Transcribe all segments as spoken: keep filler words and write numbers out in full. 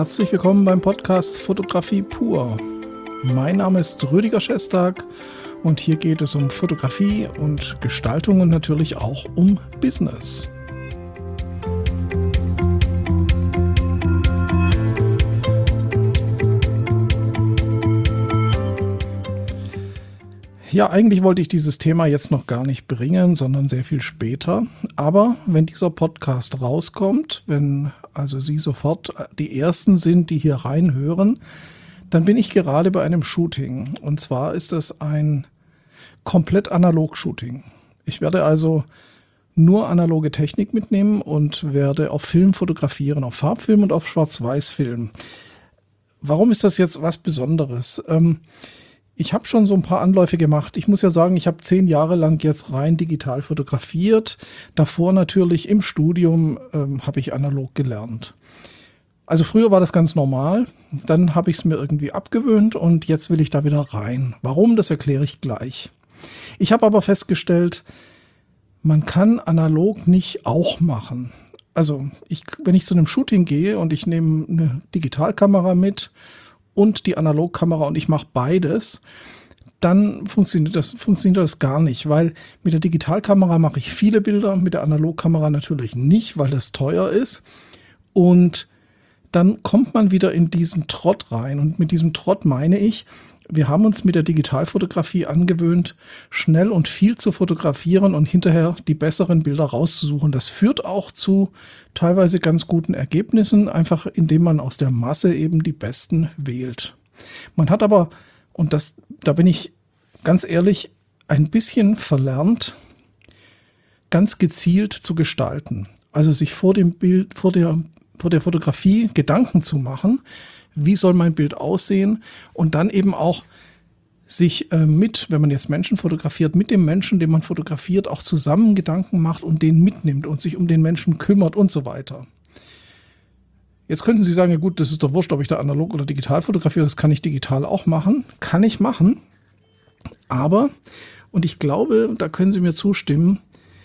Herzlich willkommen beim Podcast Fotografie pur. Mein Name ist Rüdiger Schestag und hier geht es um Fotografie und Gestaltung und natürlich auch um Business. Ja, eigentlich wollte ich dieses Thema jetzt noch gar nicht bringen, sondern sehr viel später. Aber wenn dieser Podcast rauskommt, wenn also Sie sofort die Ersten sind, die hier reinhören, dann bin ich gerade bei einem Shooting. Und zwar ist es ein komplett Analog-Shooting. Ich werde also nur analoge Technik mitnehmen und werde auf Film fotografieren, auf Farbfilm und auf Schwarz-Weiß-Film. Warum ist das jetzt was Besonderes? Ähm, Ich habe schon so ein paar Anläufe gemacht. Ich muss ja sagen, ich habe zehn Jahre lang jetzt rein digital fotografiert. Davor natürlich im Studium ähm, habe ich analog gelernt. Also früher war das ganz normal. Dann habe ich es mir irgendwie abgewöhnt und jetzt will ich da wieder rein. Warum, das erkläre ich gleich. Ich habe aber festgestellt, man kann analog nicht auch machen. Also ich, wenn ich zu einem Shooting gehe und ich nehme eine Digitalkamera mit und die Analogkamera und ich mache beides, dann funktioniert das, funktioniert das gar nicht, weil mit der Digitalkamera mache ich viele Bilder, mit der Analogkamera natürlich nicht, weil das teuer ist. Und dann kommt man wieder in diesen Trott rein. Und mit diesem Trott meine ich, wir haben uns mit der Digitalfotografie angewöhnt, schnell und viel zu fotografieren und hinterher die besseren Bilder rauszusuchen. Das führt auch zu teilweise ganz guten Ergebnissen, einfach indem man aus der Masse eben die besten wählt. Man hat aber, und das, da bin ich ganz ehrlich, ein bisschen verlernt, ganz gezielt zu gestalten. Also sich vor dem Bild, vor der, vor der Fotografie Gedanken zu machen, wie soll mein Bild aussehen und dann eben auch sich äh, mit, wenn man jetzt Menschen fotografiert, mit dem Menschen, den man fotografiert, auch zusammen Gedanken macht und den mitnimmt und sich um den Menschen kümmert und so weiter. Jetzt könnten Sie sagen, ja gut, das ist doch wurscht, ob ich da analog oder digital fotografiere, das kann ich digital auch machen. Kann ich machen, aber, und ich glaube, da können Sie mir zustimmen,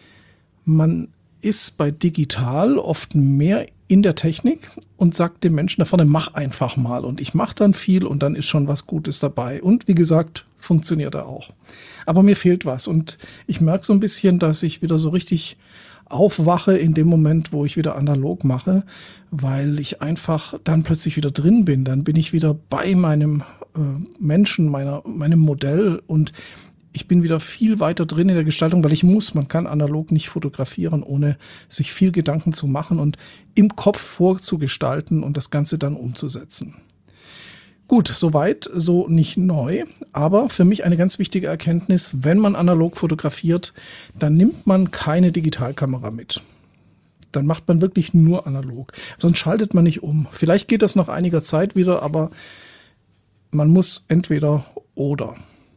man ist bei digital oft mehr in der Technik und sagt dem Menschen da vorne, mach einfach mal. Und ich mache dann viel und dann ist schon was Gutes dabei. Und wie gesagt, funktioniert er auch. Aber mir fehlt was. Und ich merke so ein bisschen, dass ich wieder so richtig aufwache in dem Moment, wo ich wieder analog mache, weil ich einfach dann plötzlich wieder drin bin. Dann bin ich wieder bei meinem äh, Menschen, meiner, meinem Modell und ich bin wieder viel weiter drin in der Gestaltung, weil ich muss, man kann analog nicht fotografieren, ohne sich viel Gedanken zu machen und im Kopf vorzugestalten und das Ganze dann umzusetzen. Gut, soweit, so nicht neu, aber für mich eine ganz wichtige Erkenntnis, wenn man analog fotografiert, dann nimmt man keine Digitalkamera mit. Dann macht man wirklich nur analog, sonst schaltet man nicht um. Vielleicht geht das nach einiger Zeit wieder, aber man muss entweder oder.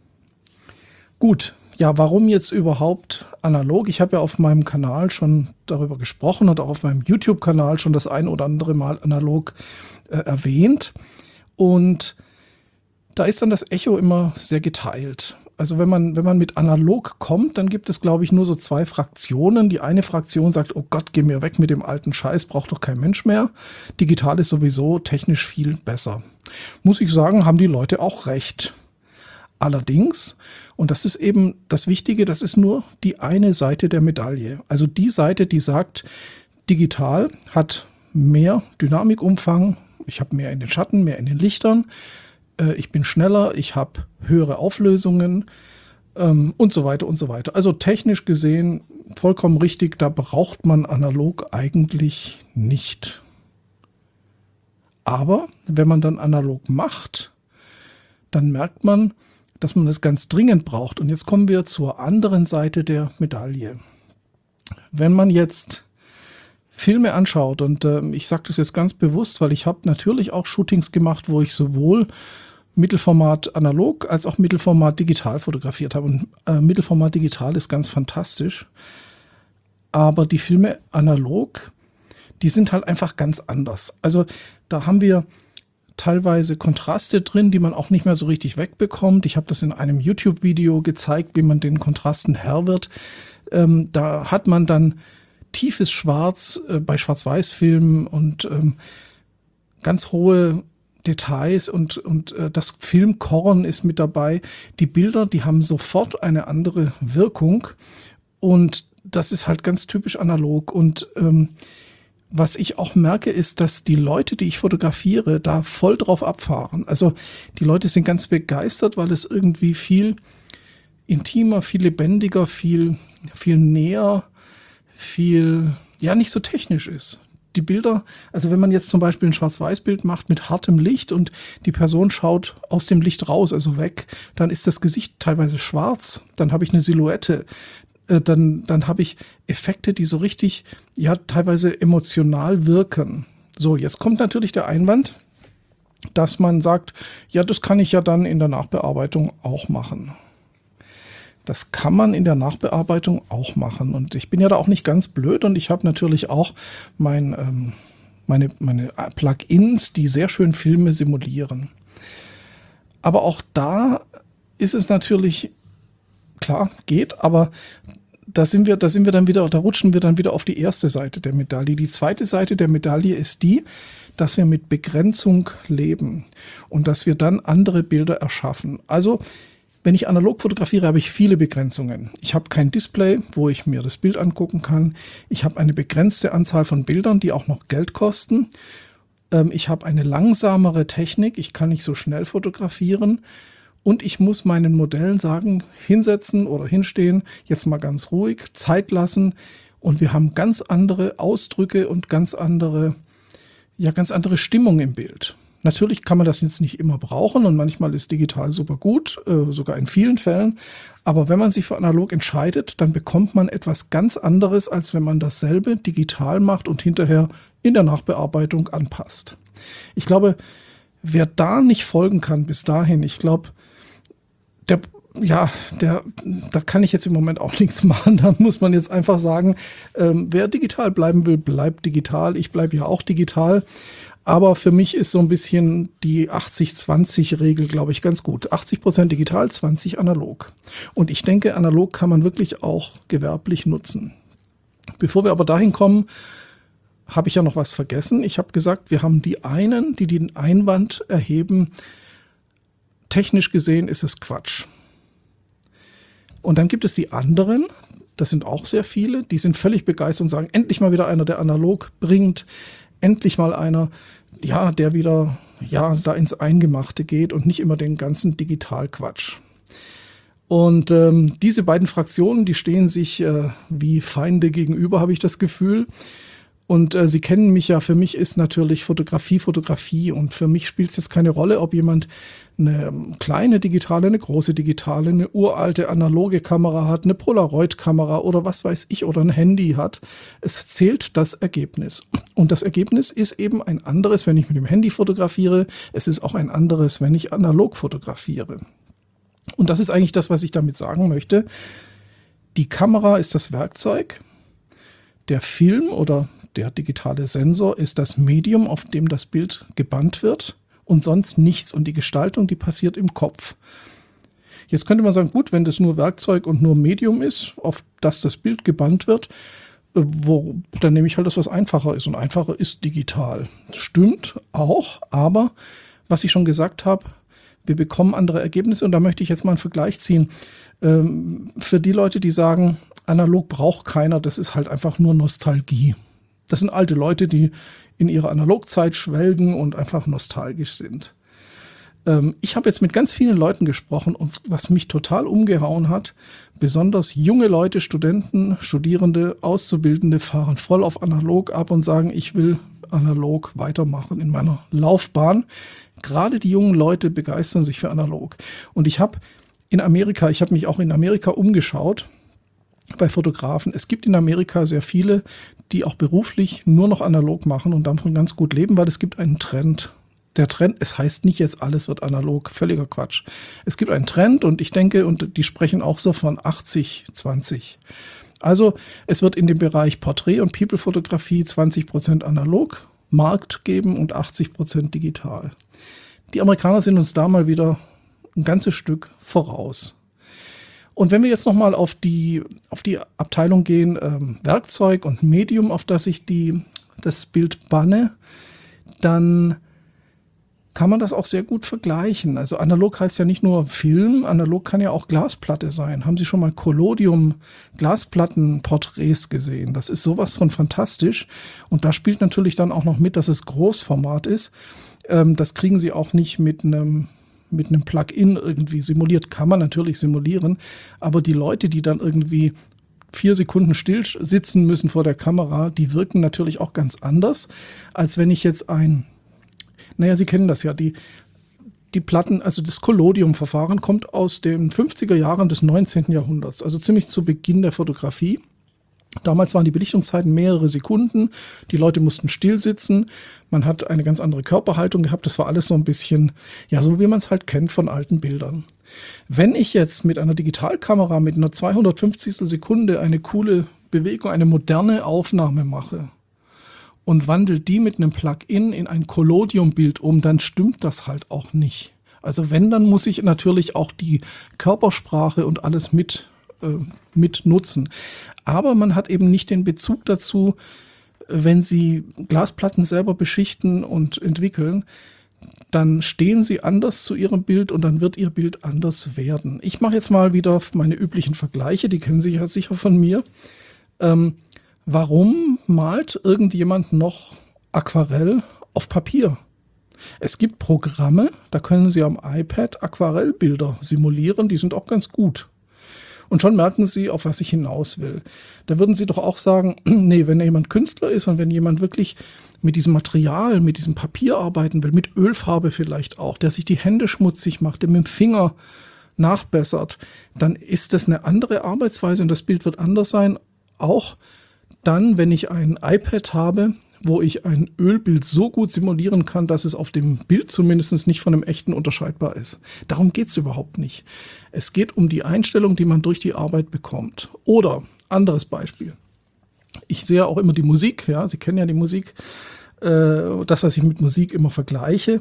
Gut, ja, warum jetzt überhaupt analog? Ich habe ja auf meinem Kanal schon darüber gesprochen und auch auf meinem YouTube-Kanal schon das ein oder andere Mal analog äh, erwähnt. Und da ist dann das Echo immer sehr geteilt. Also wenn man, wenn man mit analog kommt, dann gibt es, glaube ich, nur so zwei Fraktionen. Die eine Fraktion sagt, oh Gott, geh mir weg mit dem alten Scheiß, braucht doch kein Mensch mehr. Digital ist sowieso technisch viel besser. Muss ich sagen, haben die Leute auch recht. Allerdings, und das ist eben das Wichtige, das ist nur die eine Seite der Medaille. Also die Seite, die sagt, digital hat mehr Dynamikumfang, ich habe mehr in den Schatten, mehr in den Lichtern, äh, ich bin schneller, ich habe höhere Auflösungen ähm, und so weiter und so weiter. Also technisch gesehen vollkommen richtig, da braucht man analog eigentlich nicht. Aber wenn man dann analog macht, dann merkt man, dass man das ganz dringend braucht. Und jetzt kommen wir zur anderen Seite der Medaille. Wenn man jetzt Filme anschaut, und äh, ich sage das jetzt ganz bewusst, weil ich habe natürlich auch Shootings gemacht, wo ich sowohl Mittelformat analog als auch Mittelformat digital fotografiert habe. Und äh, Mittelformat digital ist ganz fantastisch. Aber die Filme analog, die sind halt einfach ganz anders. Also da haben wir teilweise Kontraste drin, die man auch nicht mehr so richtig wegbekommt. Ich habe das in einem YouTube-Video gezeigt, wie man den Kontrasten Herr wird. Ähm, da hat man dann tiefes Schwarz äh, bei Schwarz-Weiß-Filmen und ähm, ganz hohe Details und, und äh, das Filmkorn ist mit dabei. Die Bilder, die haben sofort eine andere Wirkung und das ist halt ganz typisch analog. Und ähm, was ich auch merke, ist, dass die Leute, die ich fotografiere, da voll drauf abfahren. Also die Leute sind ganz begeistert, weil es irgendwie viel intimer, viel lebendiger, viel, viel näher, viel, ja, nicht so technisch ist. Die Bilder, also wenn man jetzt zum Beispiel ein Schwarz-Weiß-Bild macht mit hartem Licht und die Person schaut aus dem Licht raus, also weg, dann ist das Gesicht teilweise schwarz, dann habe ich eine Silhouette, äh, dann, dann habe ich Effekte, die so richtig, ja, teilweise emotional wirken. So, jetzt kommt natürlich der Einwand, dass man sagt, ja, das kann ich ja dann in der Nachbearbeitung auch machen. Das kann man in der Nachbearbeitung auch machen. Und ich bin ja da auch nicht ganz blöd und ich habe natürlich auch mein, ähm, meine, meine Plugins, die sehr schön Filme simulieren. Aber auch da ist es natürlich, klar, geht, aber da sind wir, da sind wir dann wieder, da rutschen wir dann wieder auf die erste Seite der Medaille. Die zweite Seite der Medaille ist die, dass wir mit Begrenzung leben und dass wir dann andere Bilder erschaffen. Also wenn ich analog fotografiere, habe ich viele Begrenzungen. Ich habe kein Display, wo ich mir das Bild angucken kann. Ich habe eine begrenzte Anzahl von Bildern, die auch noch Geld kosten. Ähm, ich habe eine langsamere Technik. Ich kann nicht so schnell fotografieren. Und ich muss meinen Modellen sagen, hinsetzen oder hinstehen, jetzt mal ganz ruhig, Zeit lassen. Und wir haben ganz andere Ausdrücke und ganz andere, ja, ganz andere Stimmung im Bild. Natürlich kann man das jetzt nicht immer brauchen und manchmal ist digital super gut, äh, sogar in vielen Fällen. Aber wenn man sich für analog entscheidet, dann bekommt man etwas ganz anderes, als wenn man dasselbe digital macht und hinterher in der Nachbearbeitung anpasst. Ich glaube, wer da nicht folgen kann bis dahin, ich glaube, der, ja, der, da kann ich jetzt im Moment auch nichts machen. Da muss man jetzt einfach sagen, ähm, wer digital bleiben will, bleibt digital. Ich bleibe ja auch digital. Aber für mich ist so ein bisschen die achtzig zwanzig Regel, glaube ich, ganz gut. achtzig Prozent digital, zwanzig analog. Und ich denke, analog kann man wirklich auch gewerblich nutzen. Bevor wir aber dahin kommen, habe ich ja noch was vergessen. Ich habe gesagt, wir haben die einen, die den Einwand erheben, technisch gesehen ist es Quatsch. Und dann gibt es die anderen, das sind auch sehr viele, die sind völlig begeistert und sagen, endlich mal wieder einer, der analog bringt, endlich mal einer, ja, der wieder, ja, da ins Eingemachte geht und nicht immer den ganzen Digitalquatsch. Und ähm, diese beiden Fraktionen, die stehen sich äh, wie Feinde gegenüber, habe ich das Gefühl. Und äh, Sie kennen mich ja, für mich ist natürlich Fotografie Fotografie und für mich spielt es jetzt keine Rolle, ob jemand eine kleine digitale, eine große digitale, eine uralte analoge Kamera hat, eine Polaroid-Kamera oder was weiß ich oder ein Handy hat. Es zählt das Ergebnis. Und das Ergebnis ist eben ein anderes, wenn ich mit dem Handy fotografiere. Es ist auch ein anderes, wenn ich analog fotografiere. Und das ist eigentlich das, was ich damit sagen möchte. Die Kamera ist das Werkzeug, der Film oder der digitale Sensor ist das Medium, auf dem das Bild gebannt wird und sonst nichts. Und die Gestaltung, die passiert im Kopf. Jetzt könnte man sagen, gut, wenn das nur Werkzeug und nur Medium ist, auf das das Bild gebannt wird, wo, dann nehme ich halt das, was einfacher ist. Und einfacher ist digital. Stimmt auch, aber was ich schon gesagt habe, wir bekommen andere Ergebnisse. Und da möchte ich jetzt mal einen Vergleich ziehen. Ähm, für die Leute, die sagen, analog braucht keiner, das ist halt einfach nur Nostalgie. Das sind alte Leute, die in ihrer Analogzeit schwelgen und einfach nostalgisch sind. Ähm, ich habe jetzt mit ganz vielen Leuten gesprochen und was mich total umgehauen hat, besonders junge Leute, Studenten, Studierende, Auszubildende fahren voll auf analog ab und sagen, ich will analog weitermachen in meiner Laufbahn. Gerade die jungen Leute begeistern sich für analog. Und ich habe in Amerika, ich habe mich auch in Amerika umgeschaut, bei Fotografen. Es gibt in Amerika sehr viele, die auch beruflich nur noch analog machen und davon ganz gut leben, weil es gibt einen Trend. Der Trend, es heißt nicht jetzt alles wird analog, völliger Quatsch. Es gibt einen Trend und ich denke, und die sprechen auch so von achtzig zwanzig. Also es wird in dem Bereich Porträt- und People-Fotografie zwanzig Prozent analog Markt geben und achtzig Prozent digital. Die Amerikaner sind uns da mal wieder ein ganzes Stück voraus. Und wenn wir jetzt nochmal auf die, auf die Abteilung gehen, ähm, Werkzeug und Medium, auf das ich die, das Bild banne, dann kann man das auch sehr gut vergleichen. Also analog heißt ja nicht nur Film, analog kann ja auch Glasplatte sein. Haben Sie schon mal Collodium-Glasplattenporträts gesehen? Das ist sowas von fantastisch. Und da spielt natürlich dann auch noch mit, dass es Großformat ist. Ähm, das kriegen Sie auch nicht mit einem mit einem Plugin irgendwie simuliert. Kann man natürlich simulieren, aber die Leute, die dann irgendwie vier Sekunden still sitzen müssen vor der Kamera, die wirken natürlich auch ganz anders, als wenn ich jetzt ein, naja, Sie kennen das ja, die, die Platten, also das Collodium-Verfahren kommt aus den fünfziger Jahren des neunzehnten Jahrhunderts, also ziemlich zu Beginn der Fotografie. Damals waren die Belichtungszeiten mehrere Sekunden, die Leute mussten still sitzen, man hat eine ganz andere Körperhaltung gehabt, das war alles so ein bisschen, ja, so wie man es halt kennt von alten Bildern. Wenn ich jetzt mit einer Digitalkamera mit einer zweihundertfünfzigstel Sekunde eine coole Bewegung, eine moderne Aufnahme mache und wandle die mit einem Plugin in ein Collodium-Bild um, dann stimmt das halt auch nicht. Also wenn, dann muss ich natürlich auch die Körpersprache und alles mit mit nutzen. Aber man hat eben nicht den Bezug dazu, wenn Sie Glasplatten selber beschichten und entwickeln, dann stehen Sie anders zu Ihrem Bild und dann wird Ihr Bild anders werden. Ich mache jetzt mal wieder meine üblichen Vergleiche, die kennen Sie ja sicher von mir. Ähm, warum malt irgendjemand noch Aquarell auf Papier? Es gibt Programme, da können Sie am iPad Aquarellbilder simulieren, die sind auch ganz gut. Und schon merken Sie, auf was ich hinaus will. Da würden Sie doch auch sagen, nee, wenn jemand Künstler ist und wenn jemand wirklich mit diesem Material, mit diesem Papier arbeiten will, mit Ölfarbe vielleicht auch, der sich die Hände schmutzig macht, der mit dem Finger nachbessert, dann ist das eine andere Arbeitsweise und das Bild wird anders sein. Auch dann, wenn ich ein iPad habe, wo ich ein Ölbild so gut simulieren kann, dass es auf dem Bild zumindest nicht von einem echten unterscheidbar ist. Darum geht es überhaupt nicht. Es geht um die Einstellung, die man durch die Arbeit bekommt. Oder, anderes Beispiel. Ich sehe auch immer die Musik, ja, Sie kennen ja die Musik, äh, das, was ich mit Musik immer vergleiche.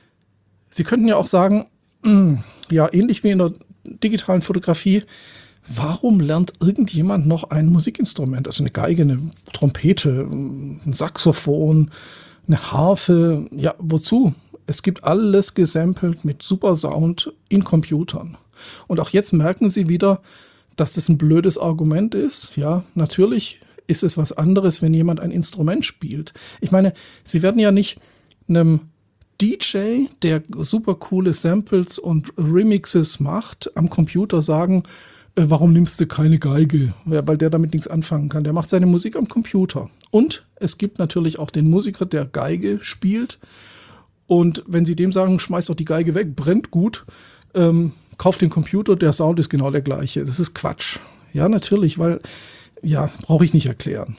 Sie könnten ja auch sagen, mh, ja, ähnlich wie in der digitalen Fotografie, warum lernt irgendjemand noch ein Musikinstrument? Also eine Geige, eine Trompete, ein Saxophon, eine Harfe. Ja, wozu? Es gibt alles gesampelt mit super Sound in Computern. Und auch jetzt merken Sie wieder, dass das ein blödes Argument ist. Ja, natürlich ist es was anderes, wenn jemand ein Instrument spielt. Ich meine, Sie werden ja nicht einem D J, der super coole Samples und Remixes macht, am Computer sagen, warum nimmst du keine Geige? Weil der damit nichts anfangen kann. Der macht seine Musik am Computer. Und es gibt natürlich auch den Musiker, der Geige spielt. Und wenn Sie dem sagen, schmeiß doch die Geige weg, brennt gut, ähm, kauft den Computer, der Sound ist genau der gleiche. Das ist Quatsch. Ja, natürlich, weil, ja, brauche ich nicht erklären.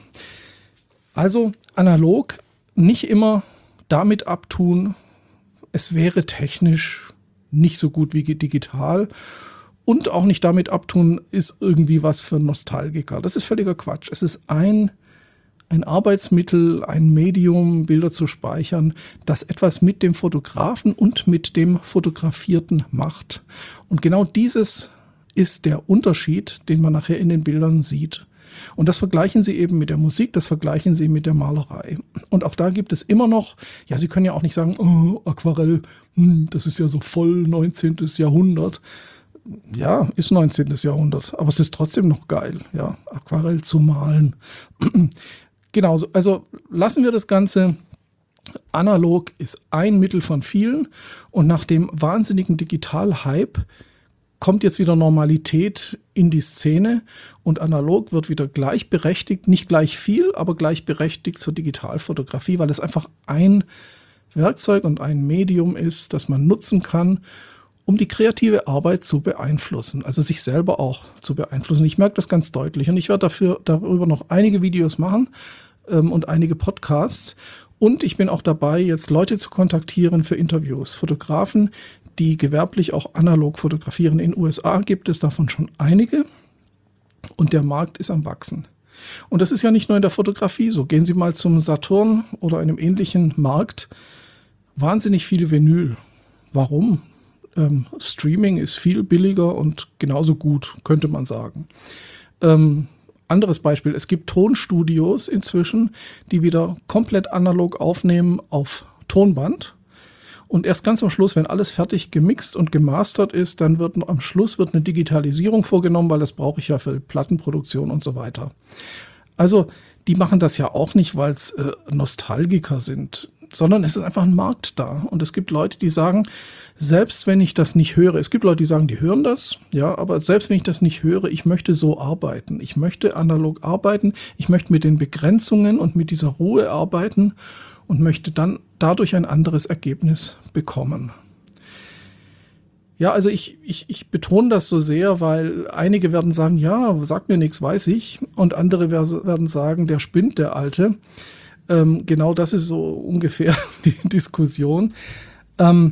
Also analog nicht immer damit abtun, es wäre technisch nicht so gut wie digital. Und auch nicht damit abtun, ist irgendwie was für Nostalgiker. Das ist völliger Quatsch. Es ist ein, ein Arbeitsmittel, ein Medium, Bilder zu speichern, das etwas mit dem Fotografen und mit dem Fotografierten macht. Und genau dieses ist der Unterschied, den man nachher in den Bildern sieht. Und das vergleichen Sie eben mit der Musik, das vergleichen Sie mit der Malerei. Und auch da gibt es immer noch, ja, Sie können ja auch nicht sagen, oh, Aquarell, hm, das ist ja so voll neunzehnten Jahrhundert. Ja, ist neunzehnten Jahrhundert, aber es ist trotzdem noch geil, ja, Aquarell zu malen. Genau, also lassen wir das Ganze. Analog ist ein Mittel von vielen und nach dem wahnsinnigen Digital-Hype kommt jetzt wieder Normalität in die Szene und analog wird wieder gleichberechtigt, nicht gleich viel, aber gleichberechtigt zur Digitalfotografie, weil es einfach ein Werkzeug und ein Medium ist, das man nutzen kann, um die kreative Arbeit zu beeinflussen, also sich selber auch zu beeinflussen. Ich merke das ganz deutlich und ich werde dafür darüber noch einige Videos machen ähm, und einige Podcasts. Und ich bin auch dabei, jetzt Leute zu kontaktieren für Interviews. Fotografen, die gewerblich auch analog fotografieren. In den U S A gibt es davon schon einige und der Markt ist am Wachsen. Und das ist ja nicht nur in der Fotografie so. Gehen Sie mal zum Saturn oder einem ähnlichen Markt. Wahnsinnig viele Vinyl. Warum? Ähm, Streaming ist viel billiger und genauso gut, könnte man sagen. Ähm, anderes Beispiel, es gibt Tonstudios inzwischen, die wieder komplett analog aufnehmen auf Tonband. Und erst ganz am Schluss, wenn alles fertig gemixt und gemastert ist, dann wird am Schluss wird eine Digitalisierung vorgenommen, weil das brauche ich ja für die Plattenproduktion und so weiter. Also die machen das ja auch nicht, weil es äh, Nostalgiker sind, sondern es ist einfach ein Markt da. Und es gibt Leute, die sagen, selbst wenn ich das nicht höre, es gibt Leute, die sagen, die hören das, ja, aber selbst wenn ich das nicht höre, ich möchte so arbeiten. Ich möchte analog arbeiten, ich möchte mit den Begrenzungen und mit dieser Ruhe arbeiten und möchte dann dadurch ein anderes Ergebnis bekommen. Ja, also ich, ich, ich betone das so sehr, weil einige werden sagen, ja, sagt mir nichts, weiß ich. Und andere werden sagen, der spinnt, der Alte. Ähm, genau das ist so ungefähr die Diskussion. Ähm,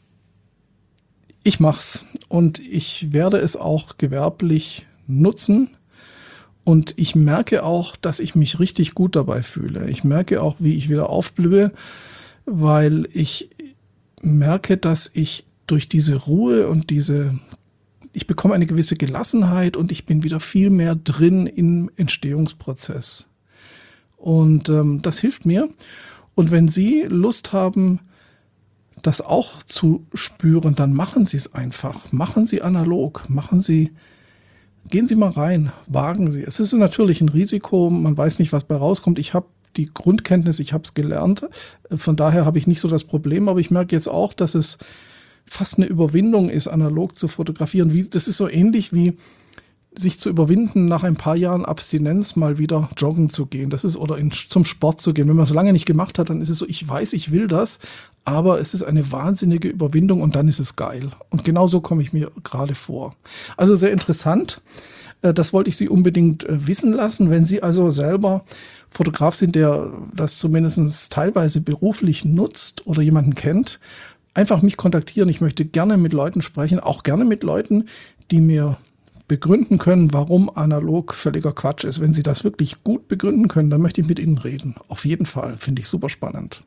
ich mach's und ich werde es auch gewerblich nutzen. Und ich merke auch, dass ich mich richtig gut dabei fühle. Ich merke auch, wie ich wieder aufblühe, weil ich merke, dass ich durch diese Ruhe und diese, ich bekomme eine gewisse Gelassenheit und ich bin wieder viel mehr drin im Entstehungsprozess. Und ähm, das hilft mir. Und wenn Sie Lust haben, das auch zu spüren, dann machen Sie es einfach. Machen Sie analog, machen Sie, gehen Sie mal rein, wagen Sie. Es ist natürlich ein Risiko, man weiß nicht, was bei rauskommt. Ich habe die Grundkenntnis, ich habe es gelernt. Von daher habe ich nicht so das Problem, aber ich merke jetzt auch, dass es fast eine Überwindung ist, analog zu fotografieren. Wie, das ist so ähnlich wie sich zu überwinden, nach ein paar Jahren Abstinenz mal wieder joggen zu gehen. Das ist, oder in, zum Sport zu gehen. Wenn man es lange nicht gemacht hat, dann ist es so, ich weiß, ich will das, aber es ist eine wahnsinnige Überwindung und dann ist es geil. Und genau so komme ich mir gerade vor. Also sehr interessant. Das wollte ich Sie unbedingt wissen lassen. Wenn Sie also selber Fotograf sind, der das zumindest teilweise beruflich nutzt oder jemanden kennt, einfach mich kontaktieren. Ich möchte gerne mit Leuten sprechen, auch gerne mit Leuten, die mir begründen können, warum analog völliger Quatsch ist. Wenn Sie das wirklich gut begründen können, dann möchte ich mit Ihnen reden. Auf jeden Fall. Finde ich super spannend.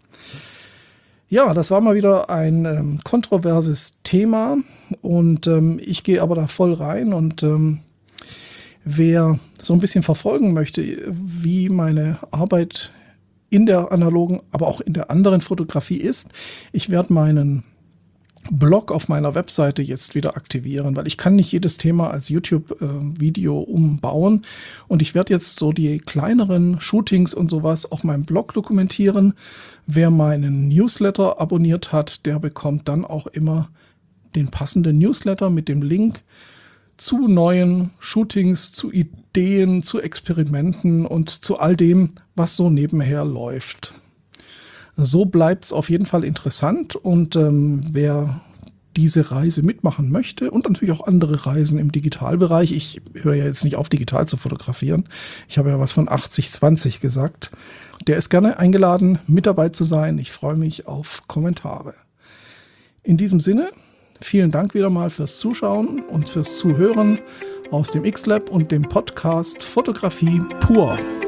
Ja, das war mal wieder ein ähm, kontroverses Thema und ähm, ich gehe aber da voll rein und ähm, wer so ein bisschen verfolgen möchte, wie meine Arbeit in der analogen, aber auch in der anderen Fotografie ist, ich werde meinen Blog auf meiner Webseite jetzt wieder aktivieren, weil ich kann nicht jedes Thema als YouTube-Video äh, umbauen und ich werde jetzt so die kleineren Shootings und sowas auf meinem Blog dokumentieren. Wer meinen Newsletter abonniert hat, der bekommt dann auch immer den passenden Newsletter mit dem Link zu neuen Shootings, zu Ideen, zu Experimenten und zu all dem, was so nebenher läuft. So bleibt es auf jeden Fall interessant und ähm, wer diese Reise mitmachen möchte und natürlich auch andere Reisen im Digitalbereich, ich höre ja jetzt nicht auf, digital zu fotografieren, ich habe ja was von achtzig zwanzig gesagt, der ist gerne eingeladen, mit dabei zu sein. Ich freue mich auf Kommentare. In diesem Sinne, vielen Dank wieder mal fürs Zuschauen und fürs Zuhören aus dem X-Lab und dem Podcast Fotografie pur.